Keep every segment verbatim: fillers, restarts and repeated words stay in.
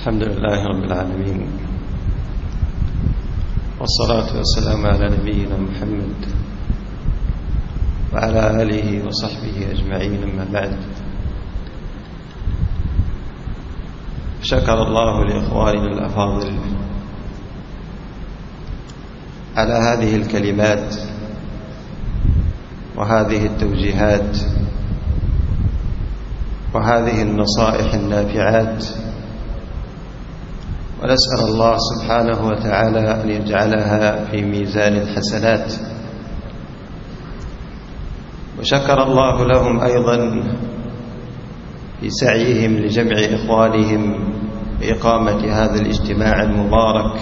الحمد لله رب العالمين، والصلاة والسلام على نبينا محمد وعلى آله وصحبه أجمعين. أما بعد، شكر الله لإخواننا الأفاضل على هذه الكلمات وهذه التوجيهات وهذه النصائح النافعات، ونسأل الله سبحانه وتعالى أن يجعلها في ميزان الحسنات. وشكر الله لهم أيضا في سعيهم لجمع إخوانهم بإقامة هذا الاجتماع المبارك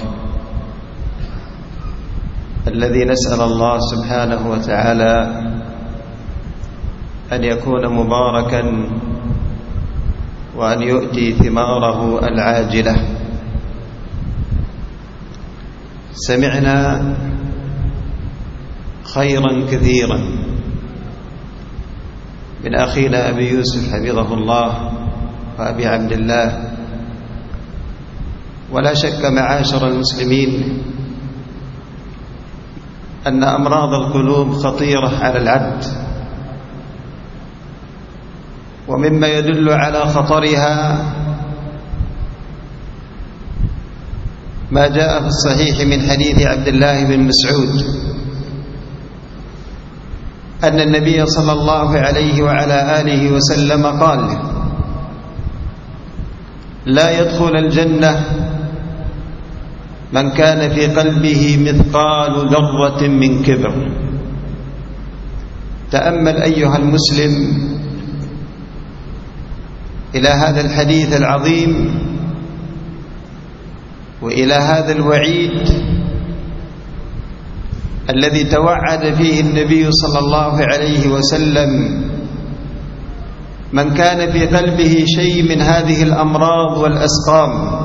الذي نسأل الله سبحانه وتعالى أن يكون مباركا وأن يؤتي ثماره العاجلة. سمعنا خيرا كثيرا من أخينا أبي يوسف حفظه الله وأبي عبد الله، ولا شك معاشر المسلمين أن أمراض القلوب خطيرة على العبد، ومما يدل على خطرها ما جاء في الصحيح من حديث عبد الله بن مسعود أن النبي صلى الله عليه وعلى آله وسلم قال: لا يدخل الجنة من كان في قلبه مثقال ذرة من كبر. تأمل أيها المسلم إلى هذا الحديث العظيم وإلى هذا الوعيد الذي توعد فيه النبي صلى الله عليه وسلم من كان في قلبه شيء من هذه الأمراض والأسقام.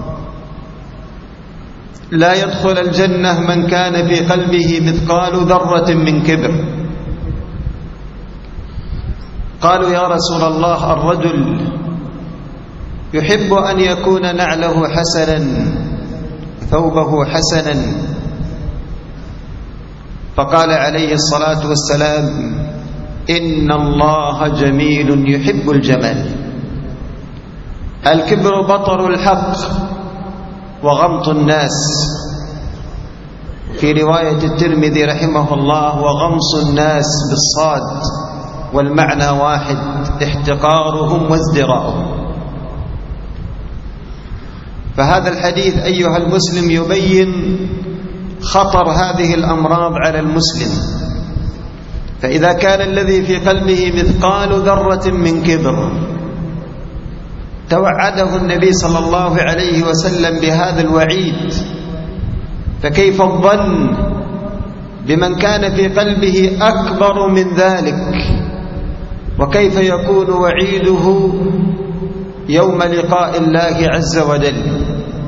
لا يدخل الجنة من كان في قلبه مثقال ذرة من كبر. قالوا: يا رسول الله، الرجل يحب أن يكون نعله حسنا ثوبه حسنا. فقال عليه الصلاة والسلام: إن الله جميل يحب الجمال. الكبر بطر الحق وغمط الناس. في رواية الترمذي رحمه الله: وغمص الناس بالصاد، والمعنى واحد: احتقارهم وازدراءهم. فهذا الحديث أيها المسلم يبين خطر هذه الأمراض على المسلم. فإذا كان الذي في قلبه مثقال ذرة من كبر توعده النبي صلى الله عليه وسلم بهذا الوعيد، فكيف الظن بمن كان في قلبه أكبر من ذلك؟ وكيف يكون وعيده يوم لقاء الله عز وجل؟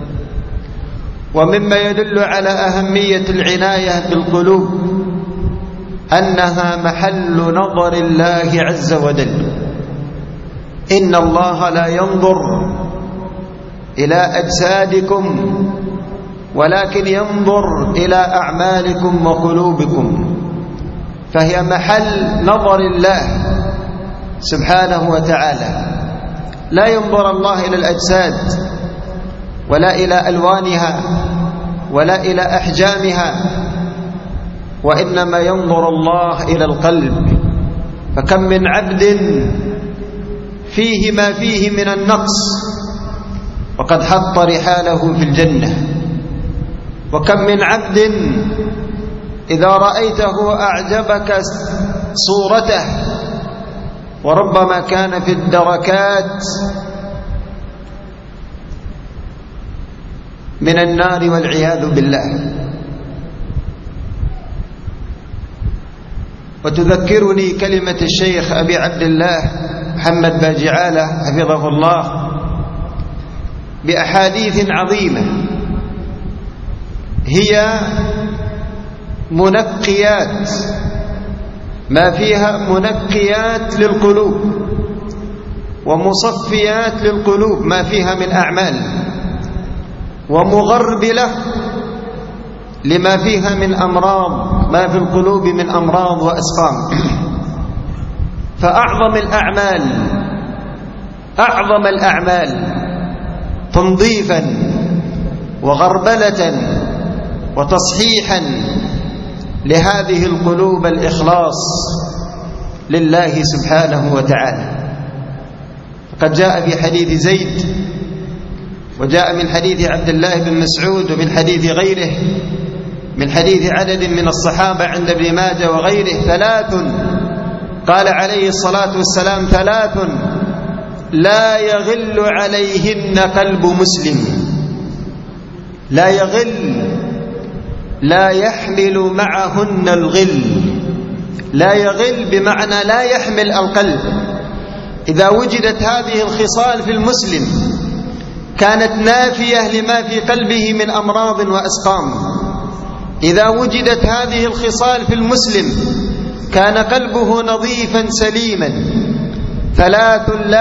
ومما يدل على أهمية العناية بالقلوب أنها محل نظر الله عز وجل. إن الله لا ينظر إلى أجسادكم ولكن ينظر إلى أعمالكم وقلوبكم، فهي محل نظر الله سبحانه وتعالى. لا ينظر الله إلى الأجساد ولا إلى ألوانها ولا إلى أحجامها، وإنما ينظر الله إلى القلب. فكم من عبد فيه ما فيه من النقص وقد حط رحاله في الجنة، وكم من عبد إذا رأيته أعجبك صورته وربما كان في الدركات من النار والعياذ بالله. وتذكرني كلمة الشيخ أبي عبد الله محمد باجعالة حفظه الله بأحاديث عظيمة هي منقيات، ما فيها منقيات للقلوب ومصفيات للقلوب ما فيها من أعمال. ومغربلة لما فيها من أمراض، ما في القلوب من أمراض وأسقام. فأعظم الأعمال أعظم الأعمال تنظيفا وغربلة وتصحيحا لهذه القلوب الإخلاص لله سبحانه وتعالى. فقد جاء في حديث زيد، وجاء من حديث عبد الله بن مسعود، ومن حديث غيره من حديث عدد من الصحابة عند ابن ماجه وغيره: ثلاث قال عليه الصلاة والسلام: ثلاث لا يغل عليهن قلب مسلم. لا يغل، لا يحمل معهن الغل. لا يغل بمعنى لا يحمل القلب. إذا وجدت هذه الخصال في المسلم كانت نافية لما في قلبه من أمراض وأسقام. إذا وجدت هذه الخصال في المسلم كان قلبه نظيفا سليما. ثلاث لا